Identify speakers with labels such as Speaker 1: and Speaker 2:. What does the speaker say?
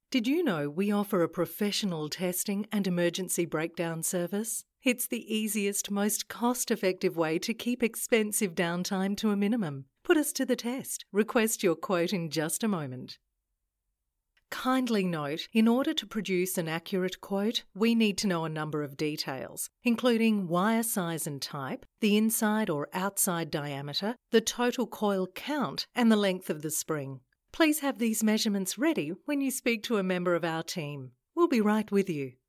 Speaker 1: Did you know we offer a professional testing and emergency breakdown service? It's the easiest, most cost-effective way to keep expensive downtime to a minimum. Put us to the test. Request your quote in just a moment. Kindly note, in order to produce an accurate quote, we need to know a number of details, including wire size and type, the inside or outside diameter, the total coil count, and the length of the spring. Please have these measurements ready when you speak to a member of our team. We'll be right with you.